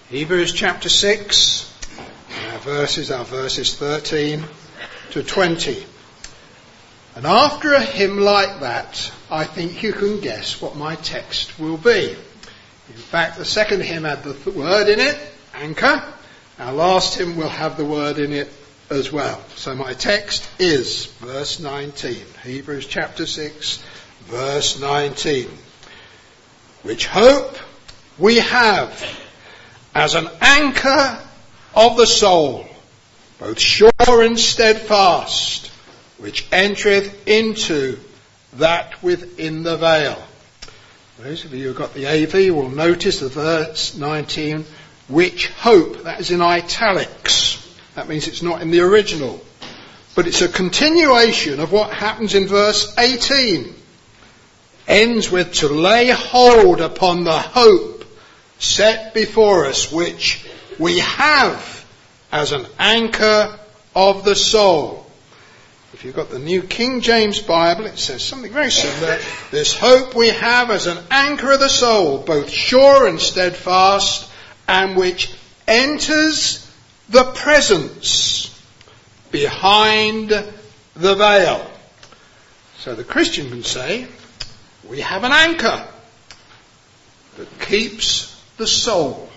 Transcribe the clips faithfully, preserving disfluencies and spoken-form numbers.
Hebrews chapter six, our verses are verses thirteen to twenty. And after a hymn like that, I think you can guess what my text will be. In fact, the second hymn had the th- word in it, anchor. Our last hymn will have the word in it as well. So my text is verse nineteen, Hebrews chapter six, verse nineteen. Which hope we have as an anchor of the soul, both sure and steadfast, which entereth into that within the veil. Those of you who have got the A V will notice the verse nineteen, which hope, that is in italics. That means it's not in the original. But it's a continuation of what happens in verse eighteen. Ends with to lay hold upon the hope set before us, which we have as an anchor of the soul. If you've got the New King James Bible, it says something very similar. This hope we have as an anchor of the soul, both sure and steadfast, and which enters the presence behind the veil. So the Christian can say, we have an anchor that keeps the soul.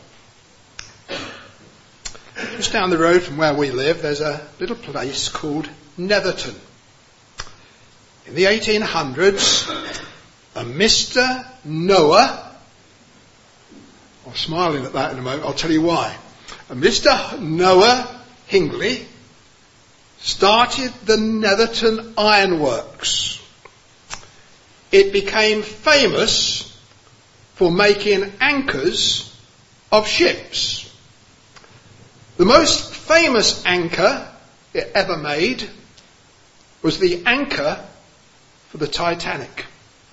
Just down the road from where we live, there's a little place called Netherton. In the eighteen hundreds, a Mister Noah, I'm smiling at that in a moment, I'll tell you why. A Mister Noah Hingley started the Netherton Ironworks. It became famous for making anchors of ships. The most famous anchor it ever made was the anchor for the Titanic.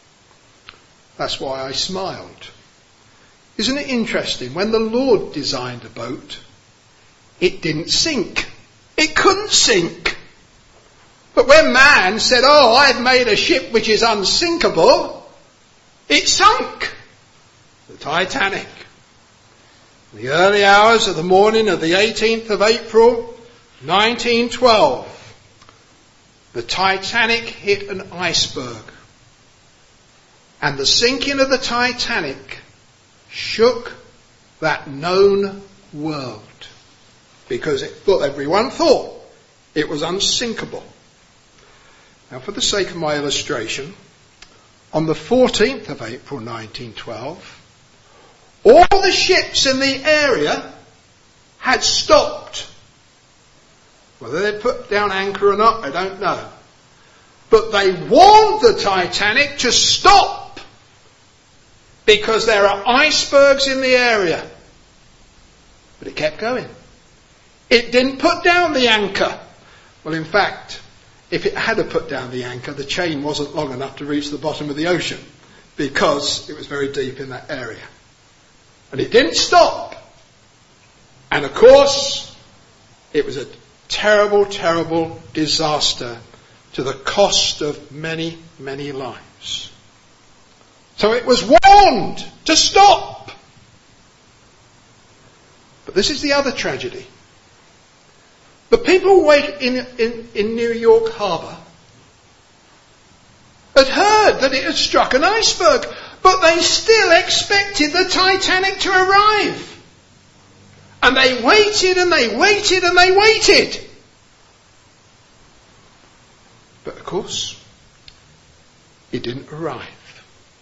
That's why I smiled. Isn't it interesting? When the Lord designed a boat, it didn't sink. It couldn't sink. But when man said, oh, I've made a ship which is unsinkable, it sunk. The Titanic. In the early hours of the morning of the eighteenth of April, nineteen twelve, the Titanic hit an iceberg. And the sinking of the Titanic shook that known world. Because it, well, everyone thought it was unsinkable. Now, for the sake of my illustration, on the fourteenth of April nineteen twelve, all the ships in the area had stopped. Whether they put down anchor or not, I don't know. But they warned the Titanic to stop because there are icebergs in the area. But it kept going. It didn't put down the anchor. Well, in fact, if it had put down the anchor, the chain wasn't long enough to reach the bottom of the ocean because it was very deep in that area. And it didn't stop. And of course, it was a terrible, terrible disaster to the cost of many, many lives. So it was warned to stop. But this is the other tragedy. The people wait in, in, in New York Harbour had heard that it had struck an iceberg, but they still expected the Titanic to arrive. And they waited and they waited and they waited. But of course, it didn't arrive.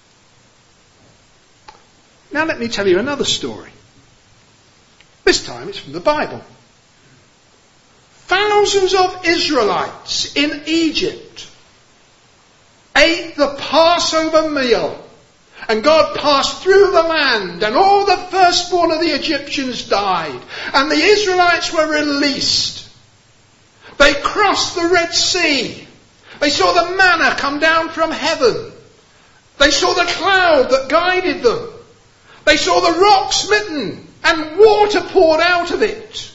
Now let me tell you another story. This time it's from the Bible. Thousands of Israelites in Egypt ate the Passover meal. And God passed through the land, and all the firstborn of the Egyptians died. And the Israelites were released. They crossed the Red Sea. They saw the manna come down from heaven. They saw the cloud that guided them. They saw the rock smitten and water poured out of it.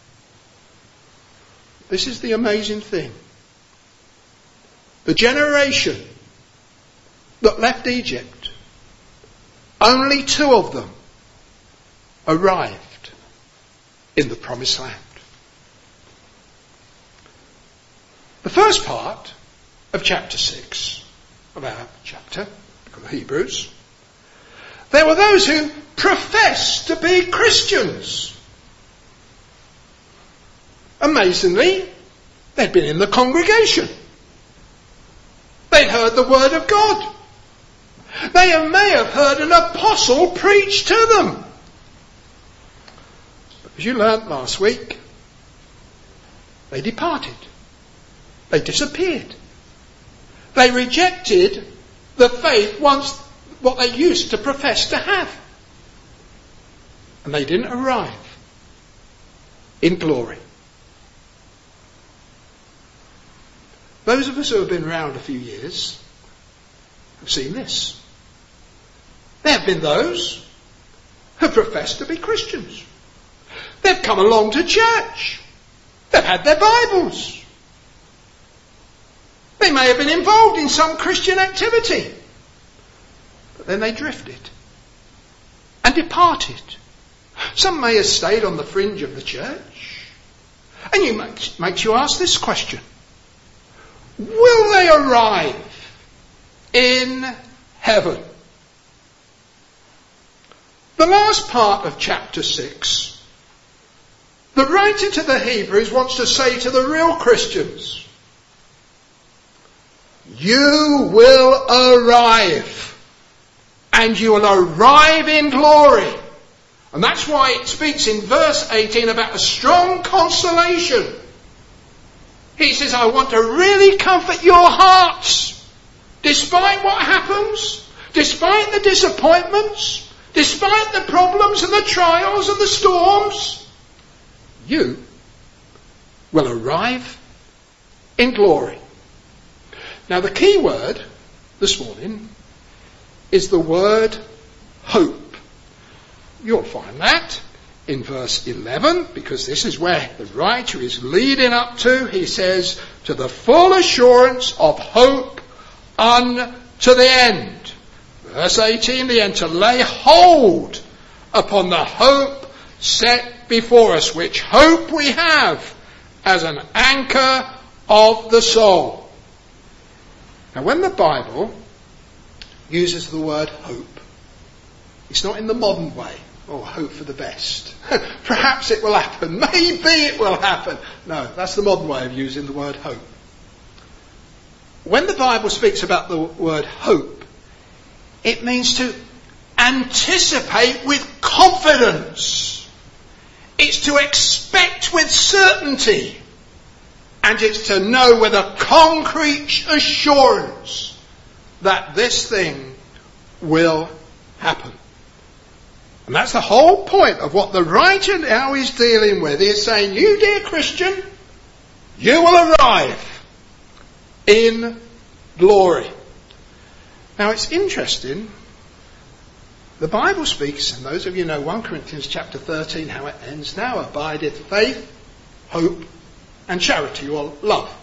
This is the amazing thing. The generation that left Egypt, only two of them arrived. in the promised land. The first part of chapter six of our chapter, of Hebrews, there were those who professed to be Christians. Amazingly, they'd been in the congregation. They'd heard the word of God. They may have heard an apostle preach to them. But as you learnt last week, they departed. They disappeared. They rejected the faith once what they used to profess to have. And they didn't arrive in glory. Those of us who have been around a few years have seen this. There have been those who profess to be Christians. They've come along to church. They've had their Bibles. They may have been involved in some Christian activity. But then they drifted and departed. Some may have stayed on the fringe of the church. And you make, makes you ask this question. Will they arrive in heaven? The last part of chapter six, the writer to the Hebrews wants to say to the real Christians, you will arrive, and you will arrive in glory. And that's why it speaks in verse eighteen about a strong consolation. He says, I want to really comfort your hearts. Despite what happens, despite the disappointments, despite the problems and the trials and the storms, you will arrive in glory. Now the key word this morning is the word hope. You'll find that in verse eleven, because this is where the writer is leading up to. He says, to the full assurance of hope unto the end. Verse eighteen, the end, to lay hold upon the hope set before us, which hope we have as an anchor of the soul. Now when the Bible uses the word hope, it's not in the modern way. Oh, hope for the best. Perhaps it will happen. Maybe it will happen. No, that's the modern way of using the word hope. When the Bible speaks about the word hope, it means to anticipate with confidence. It's to expect with certainty. And it's to know with a concrete assurance that this thing will happen. And that's the whole point of what the writer now is dealing with. He's saying, you dear Christian, you will arrive in glory. Now it's interesting. The Bible speaks, and those of you know First Corinthians chapter thirteen, how it ends. Now abideth faith, hope, and charity, or love.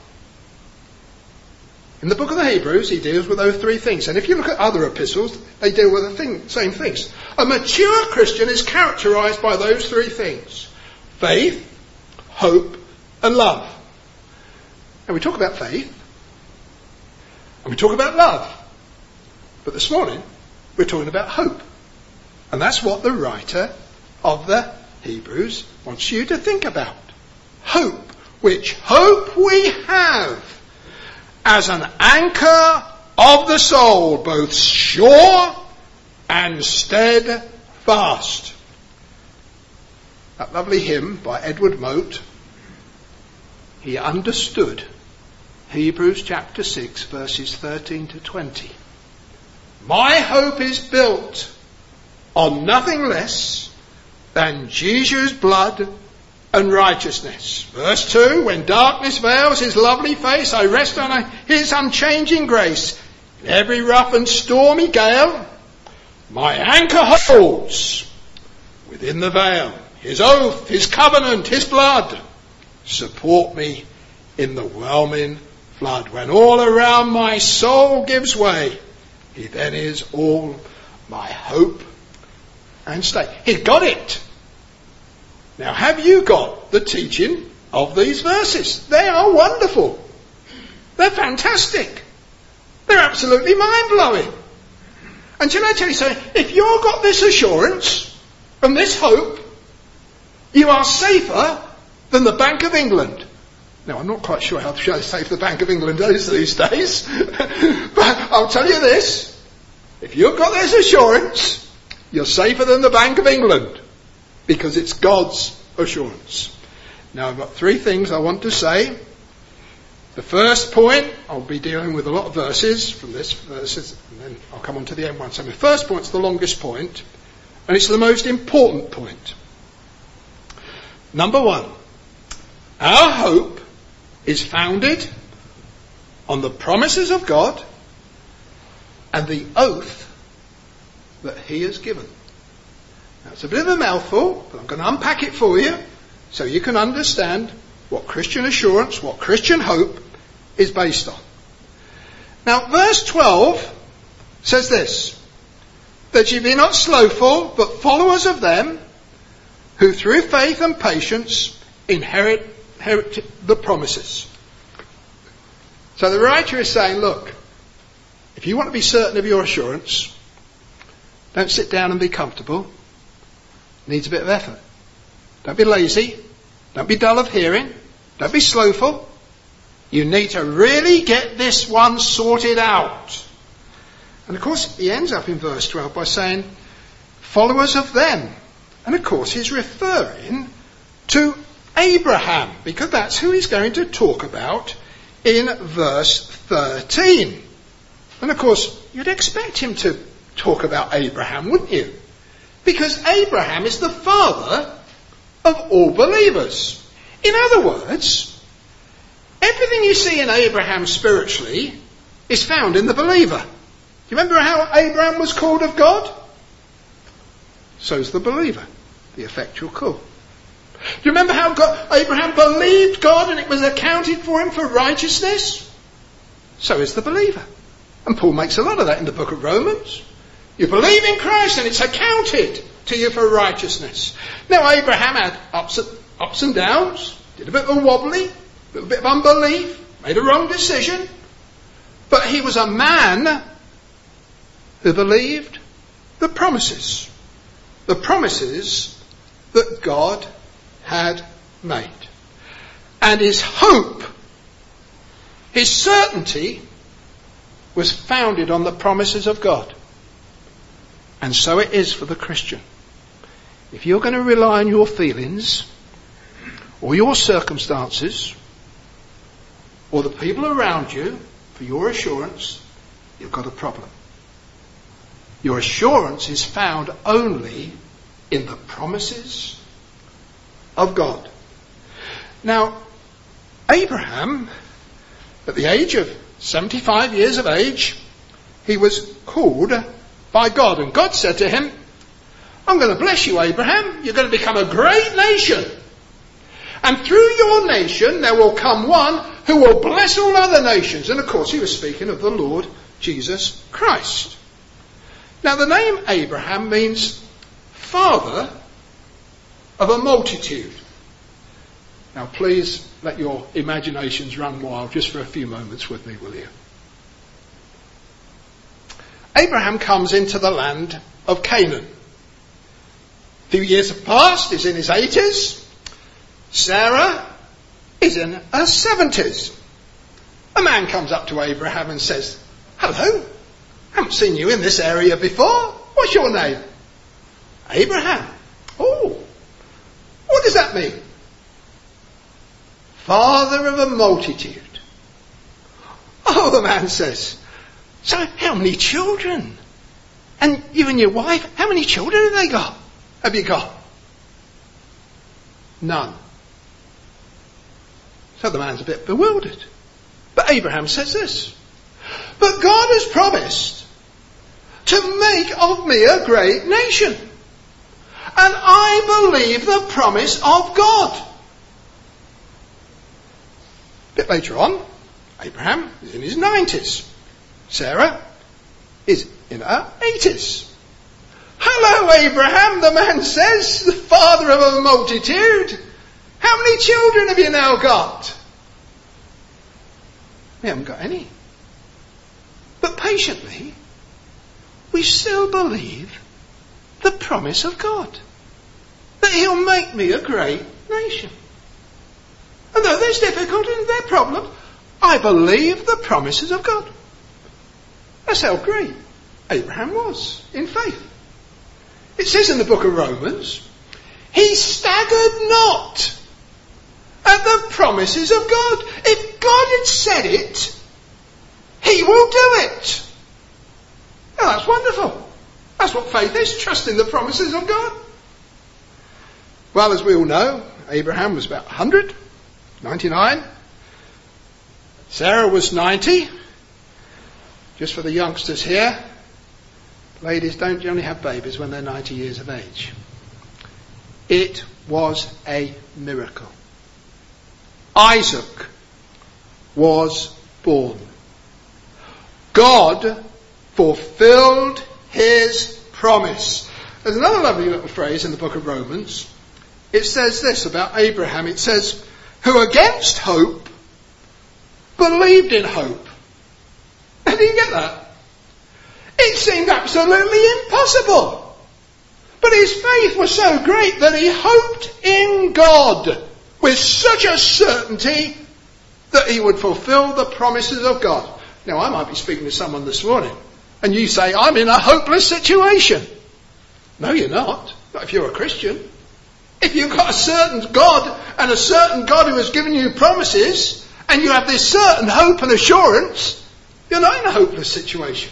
In the book of the Hebrews, he deals with those three things. And if you look at other epistles, they deal with the thing, same things. A mature Christian is characterized by those three things. Faith, hope, and love. And we talk about faith, and we talk about love. But this morning, we're talking about hope. And that's what the writer of the Hebrews wants you to think about. Hope. Which hope we have as an anchor of the soul, both sure and steadfast. That lovely hymn by Edward Mote, he understood Hebrews chapter six verses thirteen to twenty. My hope is built on nothing less than Jesus' blood and righteousness. Verse two, when darkness veils his lovely face, I rest on his unchanging grace. In every rough and stormy gale, my anchor holds within the veil. His oath, his covenant, his blood support me in the whelming flood. When all around my soul gives way, he then is all my hope and stay. He's got it. Now, have you got the teaching of these verses? They are wonderful. They're fantastic. They're absolutely mind-blowing. And can I tell you something? If you've got this assurance and this hope, you are safer than the Bank of England. Now, I'm not quite sure how safe the Bank of England is these days. But I'll tell you this. If you've got this assurance, you're safer than the Bank of England. Because it's God's assurance. Now, I've got three things I want to say. The first point, I'll be dealing with a lot of verses from this verses, and then I'll come on to the end one. So the first point's the longest point, and it's the most important point. Number one, our hope is founded on the promises of God and the oath that he has given. Now, it's a bit of a mouthful, but I'm going to unpack it for you so you can understand what Christian assurance, what Christian hope is based on. Now, verse twelve says this, that ye be not slothful, but followers of them who through faith and patience inherit, inherit the promises. So the writer is saying, look, if you want to be certain of your assurance, don't sit down and be comfortable. It needs a bit of effort. Don't be lazy. Don't be dull of hearing. Don't be slothful. You need to really get this one sorted out. And of course, he ends up in verse twelve by saying, followers of them. And of course, he's referring to Abraham, because that's who he's going to talk about in verse thirteen. And of course, you'd expect him to talk about Abraham, wouldn't you? Because Abraham is the father of all believers. In other words, everything you see in Abraham spiritually is found in the believer. Do you remember how Abraham was called of God? So's the believer, the effectual call. Do you remember how God, Abraham believed God and it was accounted for him for righteousness? So is the believer. And Paul makes a lot of that in the book of Romans. You believe in Christ and it's accounted to you for righteousness. Now, Abraham had ups and, ups and downs, did a bit of a wobbly, a little bit of unbelief, made a wrong decision. But he was a man who believed the promises. The promises that God had made. And his hope, his certainty, was founded on the promises of God. And so it is for the Christian. If you're going to rely on your feelings, or your circumstances, or the people around you for your assurance, you've got a problem. Your assurance is found only in the promises of God. Now, Abraham, at the age of seventy-five years of age, he was called by God. And God said to him, I'm going to bless you, Abraham. You're going to become a great nation. And through your nation there will come one who will bless all other nations. And of course he was speaking of the Lord Jesus Christ. Now the name Abraham means father of a multitude. Now please let your imaginations run wild just for a few moments with me, will you? Abraham comes into the land of Canaan. A few years have passed, he's in his eighties. Sarah is in her seventies. A man comes up to Abraham and says, hello, haven't seen you in this area before. What's your name? Abraham. Oh, what does that mean? Father of a multitude. Oh, the man says, so how many children? And you and your wife, how many children have they got? Have you got? None. So the man's a bit bewildered. But Abraham says this, but God has promised to make of me a great nation. And I believe the promise of God. A bit later on, Abraham is in his nineties. Sarah is in her eighties. "Hello, Abraham," the man says, "the father of a multitude. How many children have you now got?" We haven't got any. But patiently, we still believe the promise of God, that he'll make me a great nation. And though there's difficulties and there are problems, I believe the promises of God. That's how great Abraham was in faith. It says in the book of Romans, he staggered not at the promises of God. If God had said it, he will do it. Now that's wonderful. That's what faith is, trusting the promises of God. Well, as we all know, Abraham was about one hundred, ninety-nine. Sarah was ninety. Just for the youngsters here, ladies don't generally have babies when they're ninety years of age. It was a miracle. Isaac was born. God fulfilled his promise. There's another lovely little phrase in the book of Romans. It says this about Abraham. It says, who against hope believed in hope. Did you get that? It seemed absolutely impossible. But his faith was so great that he hoped in God with such a certainty that he would fulfill the promises of God. Now, I might be speaking to someone this morning, and you say, I'm in a hopeless situation. No, you're not. Not if you're a Christian. If you've got a certain God, and a certain God who has given you promises, and you have this certain hope and assurance, you're not in a hopeless situation.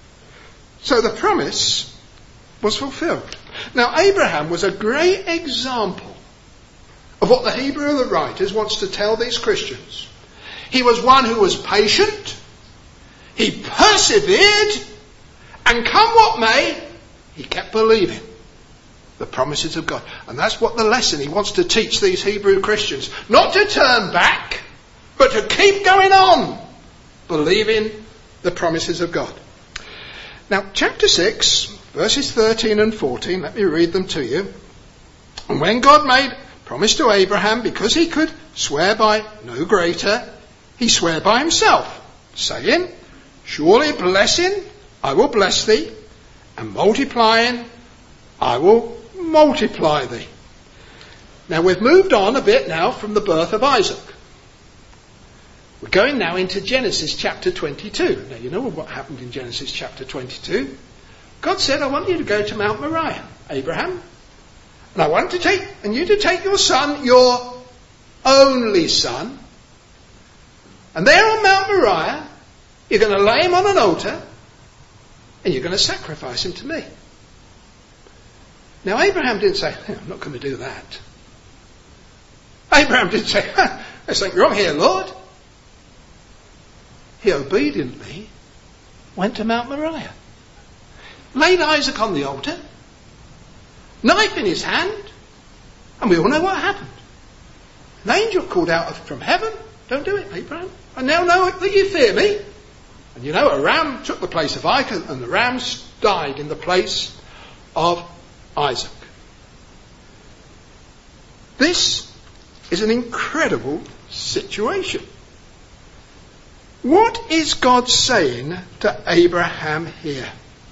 So the promise was fulfilled. Now, Abraham was a great example of what the Hebrew of the writers wants to tell these Christians. He was one who was patient, he persevered, and come what may, he kept believing the promises of God. And that's what the lesson he wants to teach these Hebrew Christians. Not to turn back, but to keep going on, believing the promises of God. Now, chapter six, verses thirteen and fourteen, let me read them to you. And when God made promise to Abraham, because he could swear by no greater, he sware by himself, saying, surely blessing I will bless thee, and multiplying I will multiply thee. Now we've moved on a bit now from the birth of Isaac. We're going now into Genesis chapter twenty-two. Now you know what happened in Genesis chapter twenty-two. God said, I want you to go to Mount Moriah, Abraham. And I want to take, and you to take your son, your only son. And there on Mount Moriah, you're going to lay him on an altar, and you're going to sacrifice him to me. Now Abraham didn't say, I'm not going to do that. Abraham didn't say, there's something wrong here, Lord. He obediently went to Mount Moriah, laid Isaac on the altar, knife in his hand, and we all know what happened. An angel called out from heaven, don't do it, Abraham. I now know that you fear me. And you know, a ram took the place of Isaac, and the rams died in the place of Isaac. This is an incredible situation. What is God saying to Abraham here?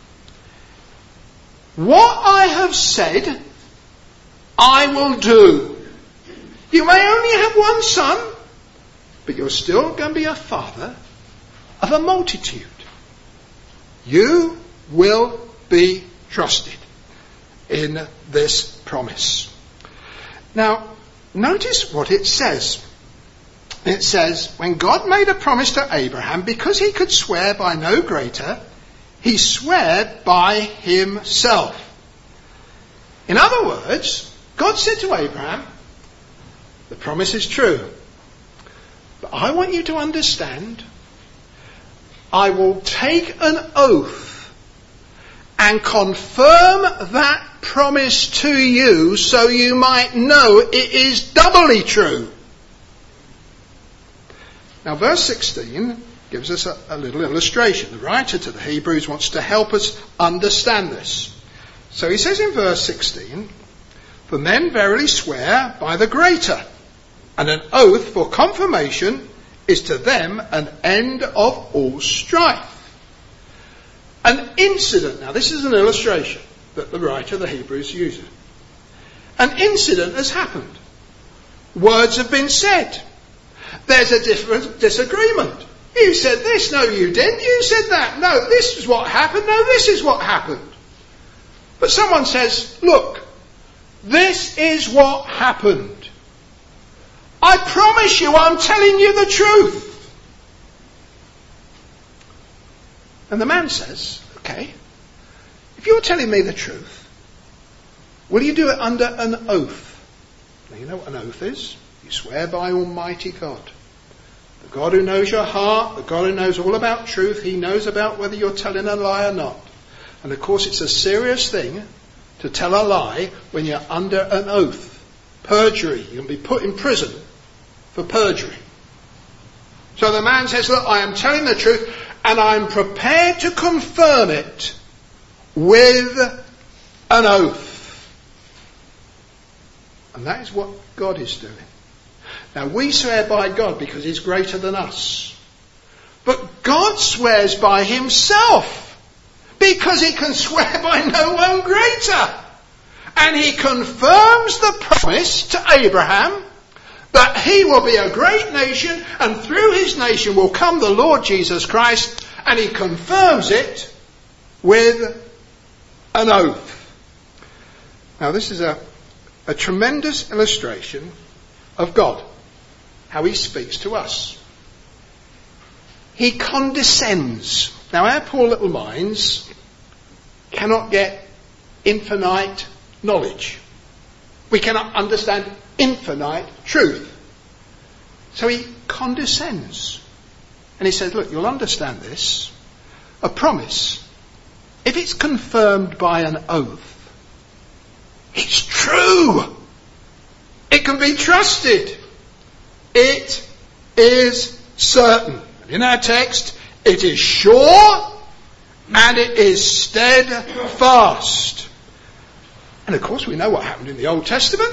What I have said, I will do. You may only have one son, but you're still going to be a father of a multitude. You will be trusted in this promise. Now, notice what it says. It says, when God made a promise to Abraham, because he could swear by no greater, he swore by himself. In other words, God said to Abraham, the promise is true, but I want you to understand, I will take an oath and confirm that promise to you so you might know it is doubly true. Now verse sixteen gives us a, a little illustration. The writer to the Hebrews wants to help us understand this. So he says in verse sixteen, for men verily swear by the greater, and an oath for confirmation is to them an end of all strife. An incident, now this is an illustration that the writer of the Hebrews uses. An incident has happened. Words have been said. There's a different disagreement. You said this, no you didn't. You said that, no this is what happened, no this is what happened. But someone says, look, this is what happened. I promise you I'm telling you the truth. And the man says, okay, if you're telling me the truth, will you do it under an oath? Now you know what an oath is. You swear by Almighty God. The God who knows your heart, the God who knows all about truth, he knows about whether you're telling a lie or not. And of course it's a serious thing to tell a lie when you're under an oath. Perjury. You can be put in prison for perjury. So the man says, look, I am telling the truth and I'm prepared to confirm it with an oath. And that is what God is doing. Now we swear by God because he's greater than us. But God swears by himself because he can swear by no one greater. And he confirms the promise to Abraham that he will be a great nation and through his nation will come the Lord Jesus Christ, and he confirms it with an oath. Now this is a, a tremendous illustration of God, how he speaks to us. He condescends. Now our poor little minds cannot get infinite knowledge. We cannot understand infinite truth. So he condescends. And he says, look, you'll understand this. A promise, if it's confirmed by an oath, it's true. It can be trusted. It is certain. And in our text, it is sure and it is steadfast. And of course we know what happened in the Old Testament.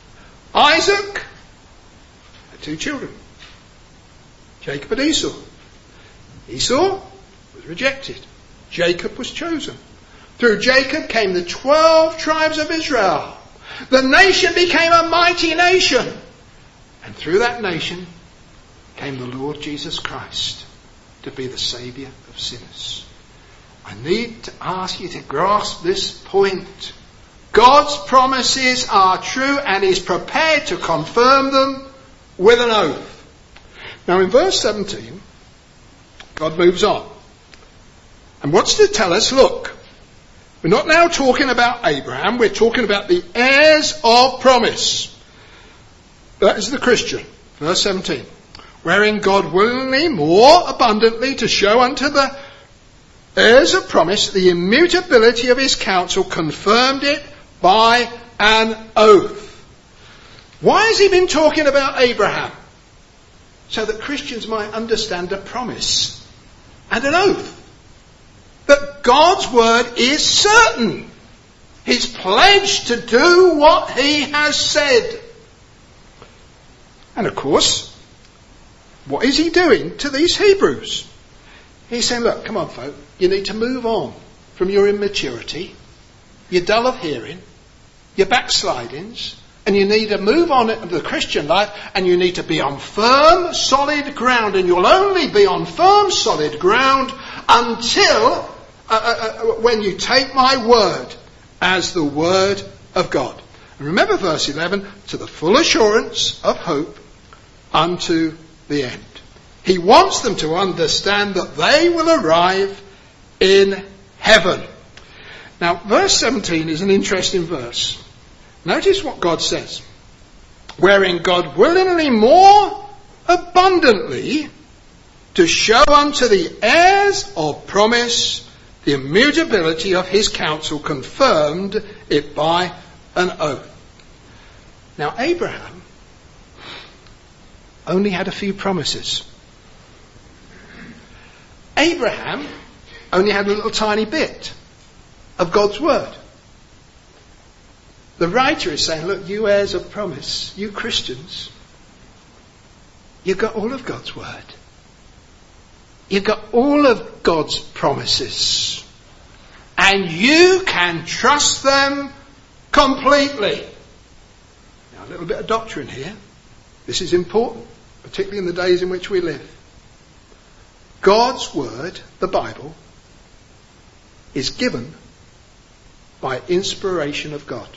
Isaac had two children, Jacob and Esau. Esau was rejected. Jacob was chosen. Through Jacob came the twelve tribes of Israel. The nation became a mighty nation. And through that nation came the Lord Jesus Christ to be the Saviour of sinners. I need to ask you to grasp this point. God's promises are true and he's prepared to confirm them with an oath. Now in verse seventeen, God moves on and wants to tell us, look, we're not now talking about Abraham, we're talking about the heirs of promise. That is the Christian. Verse seventeen. Wherein God willingly more abundantly to show unto the heirs of promise the immutability of his counsel confirmed it by an oath. Why has he been talking about Abraham? So that Christians might understand a promise and an oath. That God's word is certain. He's pledged to do what he has said. And of course, what is he doing to these Hebrews? He's saying, look, come on folk, you need to move on from your immaturity, your dull of hearing, your backslidings, and you need to move on into the Christian life, and you need to be on firm, solid ground, and you'll only be on firm, solid ground until uh, uh, uh, when you take my word as the word of God. And remember verse eleven, to the full assurance of hope unto the end. He wants them to understand that they will arrive in heaven. Now, verse seventeen is an interesting verse. Notice what God says. Wherein God willingly more abundantly to show unto the heirs of promise the immutability of his counsel confirmed it by an oath. Now, Abraham only had a few promises. Abraham only had a little tiny bit of God's word. The writer is saying, look, you heirs of promise, you Christians, you've got all of God's word. You've got all of God's promises. And you can trust them completely. Now, a little bit of doctrine here. This is important, particularly in the days in which we live. God's word, the Bible, is given by inspiration of God.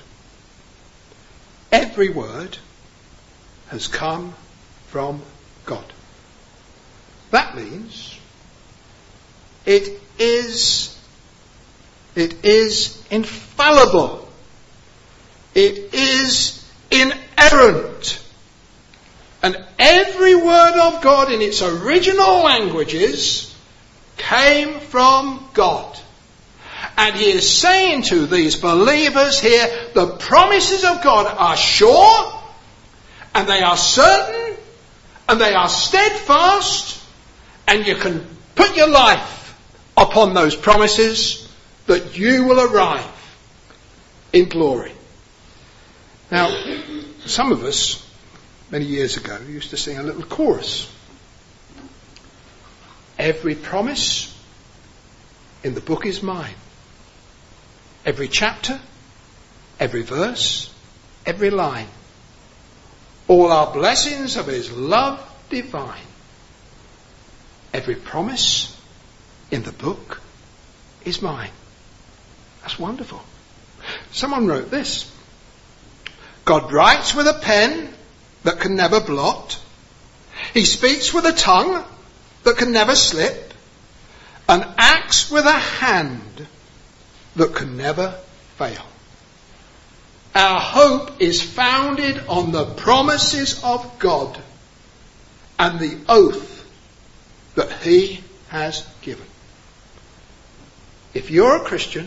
Every word has come from God. That means it is, it is infallible. It is inerrant. And every word of God in its original languages came from God. And he is saying to these believers here, the promises of God are sure, and they are certain, and they are steadfast, and you can put your life upon those promises that you will arrive in glory. Now, some of us, many years ago, used to sing a little chorus. Every promise in the book is mine. Every chapter, every verse, every line. All our blessings of his love divine. Every promise in the book is mine. That's wonderful. Someone wrote this. God writes with a pen that can never blot. He speaks with a tongue that can never slip. And acts with a hand that can never fail. Our hope is founded on the promises of God and the oath that he has given. If you're a Christian,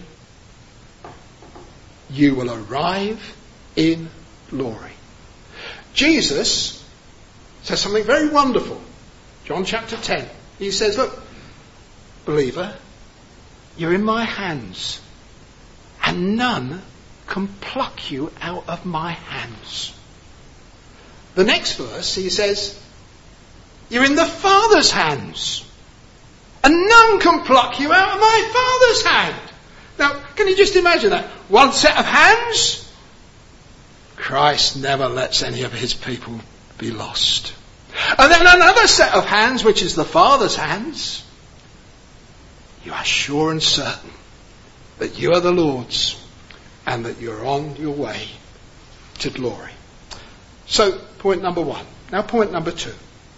you will arrive in glory. Jesus says something very wonderful. John chapter ten. He says, look, believer, you're in my hands, and none can pluck you out of my hands. The next verse, he says, you're in the Father's hands, and none can pluck you out of my Father's hand. Now, can you just imagine that? One set of hands? Christ never lets any of his people be lost. And then another set of hands, which is the Father's hands. You are sure and certain that you are the Lord's and that you're on your way to glory. So, point number one. Now point number two.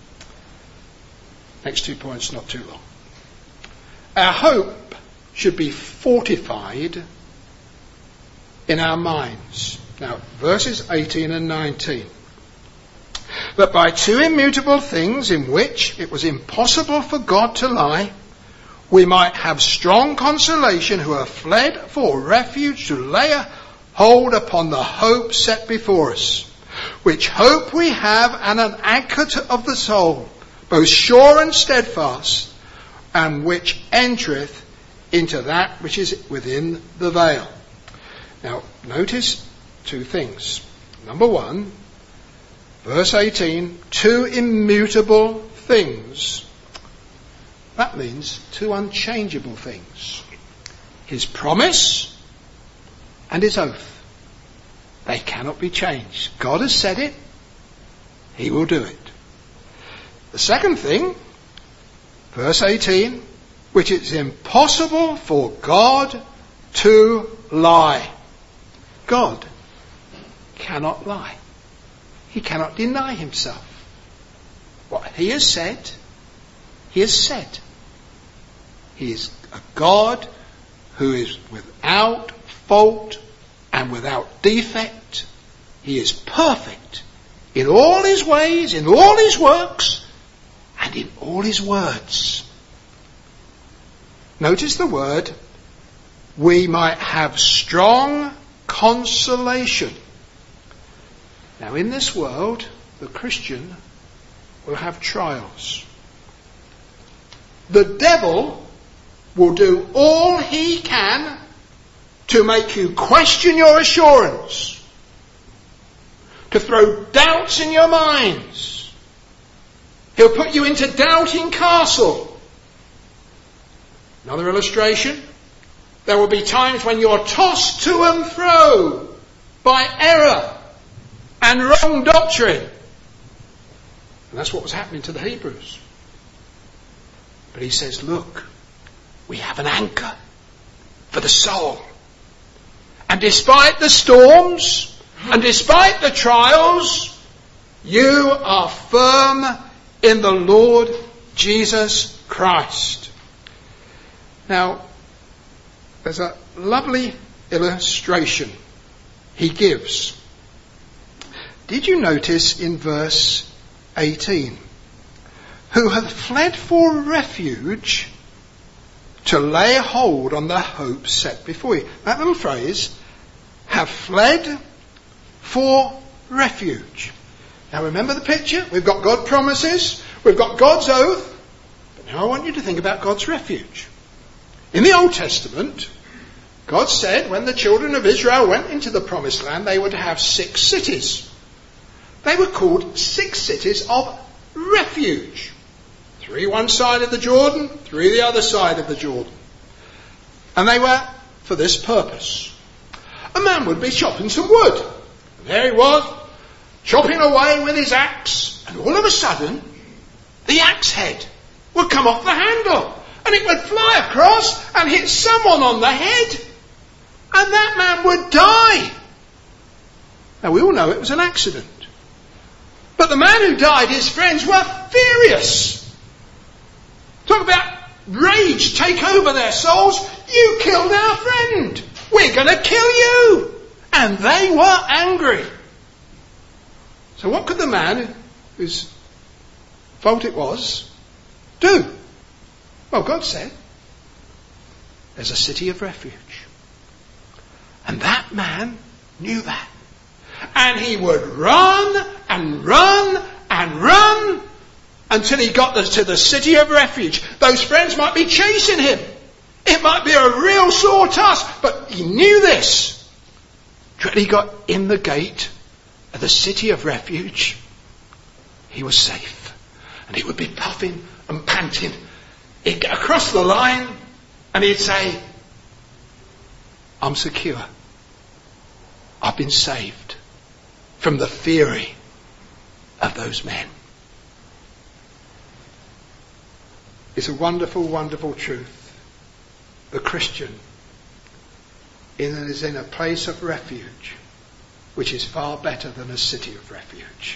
Next two points, not too long. Our hope should be fortified in our minds. Now, verses eighteen and nineteen. That by two immutable things in which it was impossible for God to lie, we might have strong consolation who have fled for refuge to lay a hold upon the hope set before us, which hope we have and an anchor of the soul, both sure and steadfast, and which entereth into that which is within the veil. Now, notice two things. Number one, verse eighteen, two immutable things. That means two unchangeable things. His promise and his oath. They cannot be changed. God has said it. He will do it. The second thing, verse eighteen, which it's impossible for God to lie. God cannot lie. He cannot deny himself. What he has said, he has said. He is a God who is without fault and without defect. He is perfect in all his ways, in all his works, and in all his words. Notice the word, we might have strong consolation. Now, in this world, the Christian will have trials. The devil will do all he can to make you question your assurance. to throw doubts in your minds. He'll put you into Doubting Castle. Another illustration. There will be times when you're tossed to and fro by error and wrong doctrine. And that's what was happening to the Hebrews. But he says, look, we have an anchor for the soul. And despite the storms and despite the trials, you are firm in the Lord Jesus Christ. Now, there's a lovely illustration he gives. Did you notice in verse eighteen? Who hath fled for refuge to lay hold on the hope set before you. That little phrase, have fled for refuge. Now remember the picture? We've got God's promises, we've got God's oath, but now I want you to think about God's refuge. In the Old Testament, God said when the children of Israel went into the promised land, they were to have six cities. They were called six cities of refuge. Three one side of the Jordan, three the other side of the Jordan. And they were for this purpose. A man would be chopping some wood. And there he was, chopping away with his axe. And all of a sudden, the axe head would come off the handle. And it would fly across and hit someone on the head. And that man would die. Now we all know it was an accident. But the man who died, his friends were furious. Talk about rage take over their souls. You killed our friend. We're going to kill you. And they were angry. So what could the man whose fault it was do? Well, God said, there's a city of refuge. And that man knew that. And he would run and run and run until he got to the city of refuge. Those friends might be chasing him. It might be a real sore task, but he knew this. Till he got in the gate of the city of refuge, he was safe. And he would be puffing and panting. He'd get across the line and he'd say, I'm secure. I've been saved from the fury of those men. It's a wonderful, wonderful truth. The Christian is in a place of refuge, which is far better than a city of refuge.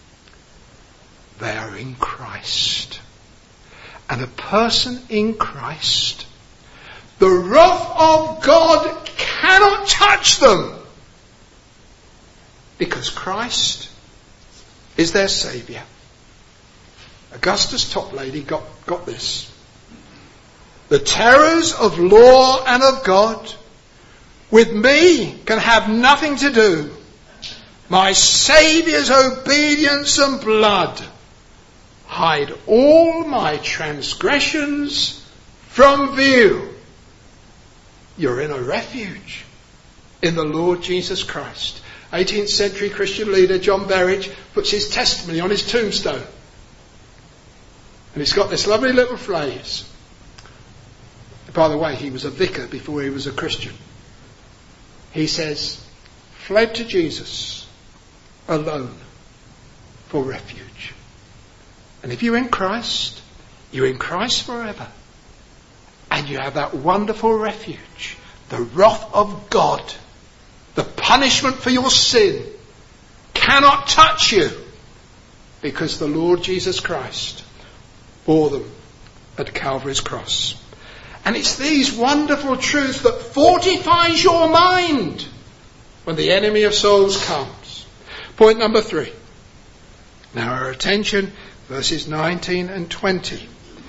They are in Christ. And a person in Christ, the wrath of God cannot touch them. Because Christ is their Saviour. Augustus Toplady got, got this. The terrors of law and of God with me can have nothing to do. My Saviour's obedience and blood hide all my transgressions from view. You're in a refuge in the Lord Jesus Christ. eighteenth century Christian leader John Berridge puts his testimony on his tombstone. And it's got this lovely little phrase. By the way, he was a vicar before he was a Christian. He says, fled to Jesus alone for refuge. And if you're in Christ, you're in Christ forever. And you have that wonderful refuge. The wrath of God, the punishment for your sin, cannot touch you. Because the Lord Jesus Christ bore them at Calvary's cross. And it's these wonderful truths that fortifies your mind when the enemy of souls comes. Point number three. Now our attention, verses nineteen and twenty.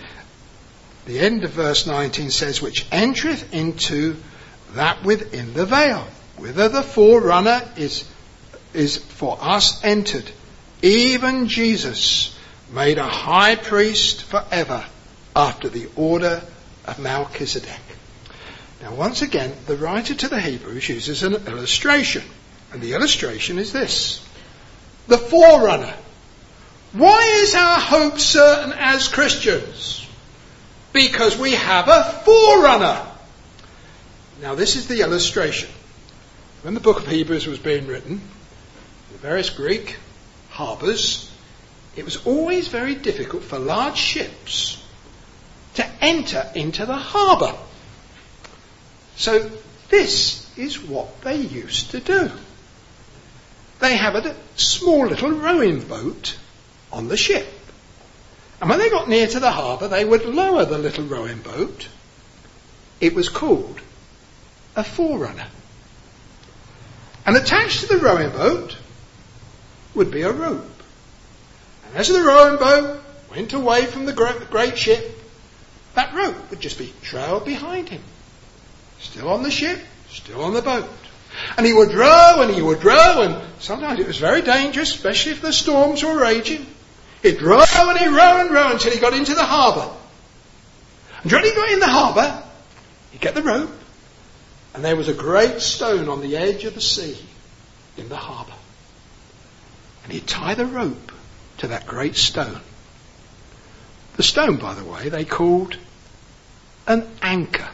The end of verse nineteen says, which entereth into that within the veil, whither the forerunner is, is for us entered, even Jesus, made a high priest forever after the order of Melchizedek. Now once again, the writer to the Hebrews uses an illustration. And the illustration is this. the forerunner. Why is our hope certain as Christians? Because we have a forerunner. Now this is the illustration. When the book of Hebrews was being written, the various Greek harbours, it was always very difficult for large ships to enter into the harbour. So this is what they used to do. They had a small little rowing boat on the ship. And when they got near to the harbour, they would lower the little rowing boat. It was called a forerunner. And attached to the rowing boat would be a rope. And as the rowing boat went away from the great ship, that rope would just be trailed behind him. Still on the ship, still on the boat. And he would row and he would row, and sometimes it was very dangerous, especially if the storms were raging. He'd row and he'd row and row until he got into the harbour. And when he got in the harbour, he'd get the rope, and there was a great stone on the edge of the sea in the harbour. And he'd tie the rope to that great stone. The stone, by the way, they called an anchor.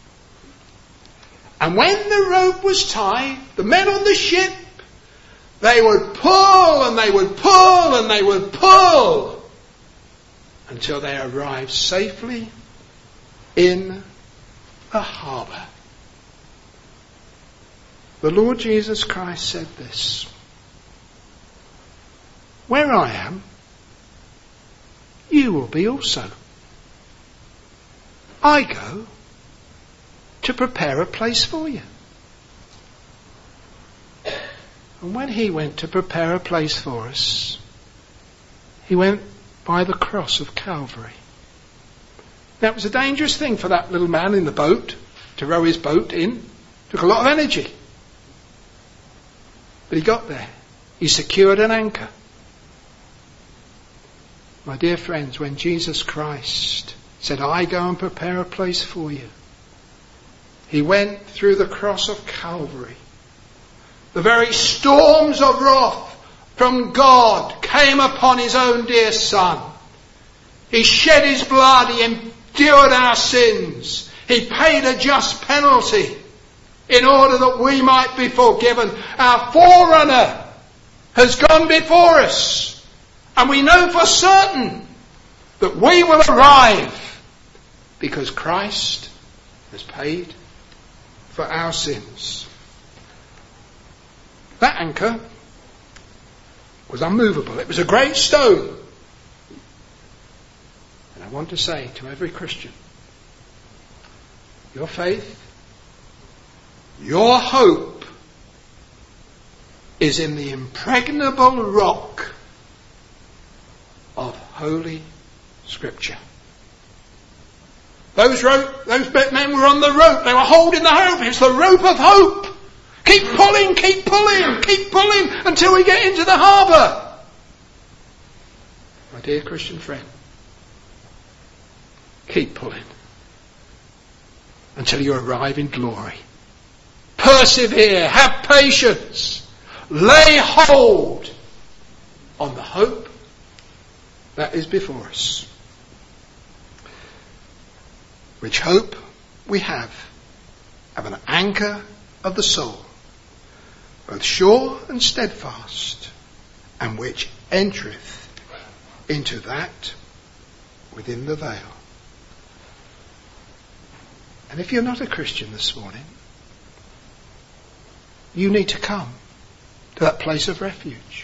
And when the rope was tied, the men on the ship, they would pull and they would pull and they would pull until they arrived safely in the harbour. The Lord Jesus Christ said this: where I am, you will be also. I go to prepare a place for you. And when he went to prepare a place for us, he went by the cross of Calvary. Now, it was a dangerous thing for that little man in the boat to row his boat in. It took a lot of energy. But he got there. He secured an anchor. My dear friends, when Jesus Christ said, I go and prepare a place for you, he went through the cross of Calvary. The very storms of wrath from God came upon his own dear Son. He shed his blood. He endured our sins. He paid a just penalty in order that we might be forgiven. Our forerunner has gone before us. And we know for certain that we will arrive because Christ has paid for our sins. That anchor was unmovable. It was a great stone. And I want to say to every Christian, your faith, your hope is in the impregnable rock of Holy Scripture. Those rope, those men were on the rope. They were holding the hope. It's the rope of hope. Keep pulling, keep pulling, keep pulling until we get into the harbour. My dear Christian friend, keep pulling until you arrive in glory. Persevere, have patience, lay hold on the hope that is before us. Which hope we have of an anchor of the soul, both sure and steadfast, and which entereth into that within the veil. And if you're not a Christian this morning, you need to come to that place of refuge.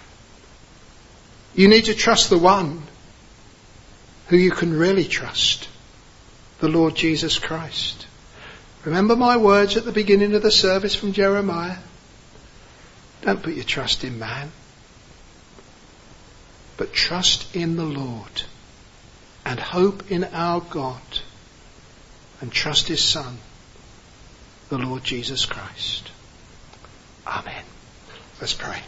You need to trust the one who you can really trust, the Lord Jesus Christ. Remember my words at the beginning of the service from Jeremiah? Don't put your trust in man, but trust in the Lord and hope in our God and trust his Son, the Lord Jesus Christ. Amen. Let's pray.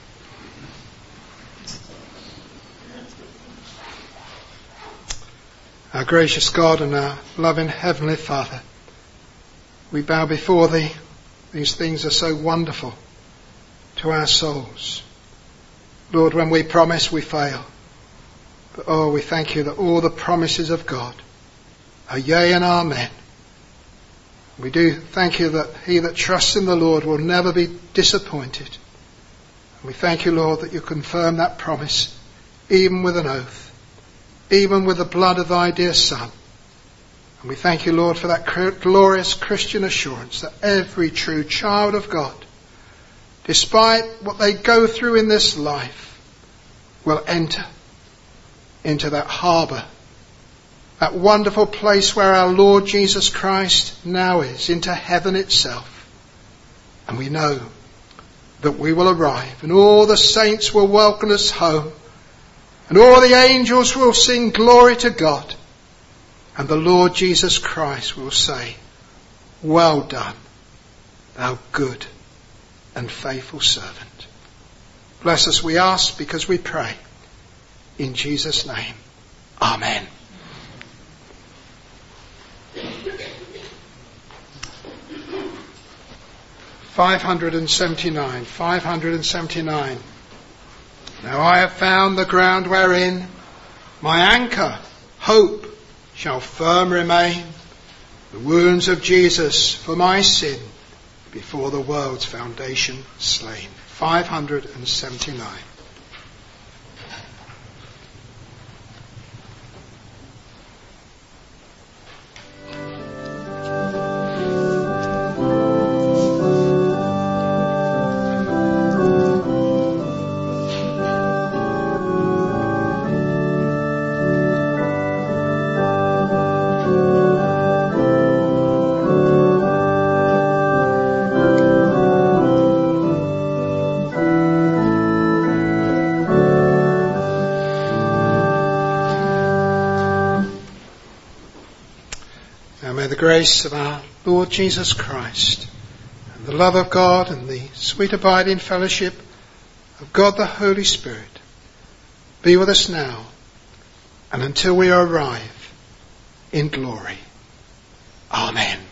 Our gracious God and our loving Heavenly Father, we bow before Thee. These things are so wonderful to our souls. Lord, when we promise, we fail. But oh, we thank you that all the promises of God are yea and amen. We do thank you that he that trusts in the Lord will never be disappointed. And we thank you, Lord, that you confirm that promise, even with an oath, even with the blood of thy dear Son. And we thank you, Lord, for that glorious Christian assurance that every true child of God, despite what they go through in this life, will enter into that harbour, that wonderful place where our Lord Jesus Christ now is, into heaven itself. And we know that we will arrive and all the saints will welcome us home and all the angels will sing glory to God, and the Lord Jesus Christ will say, well done, thou good and faithful servant. Bless us, we ask, because we pray in Jesus' name. Amen. five hundred seventy-nine. five hundred seventy-nine. Now I have found the ground wherein my anchor, hope, shall firm remain, the wounds of Jesus for my sin, before the world's foundation slain. five hundred seventy-nine. The grace of our Lord Jesus Christ and the love of God and the sweet abiding fellowship of God the Holy Spirit be with us now and until we arrive in glory. Amen.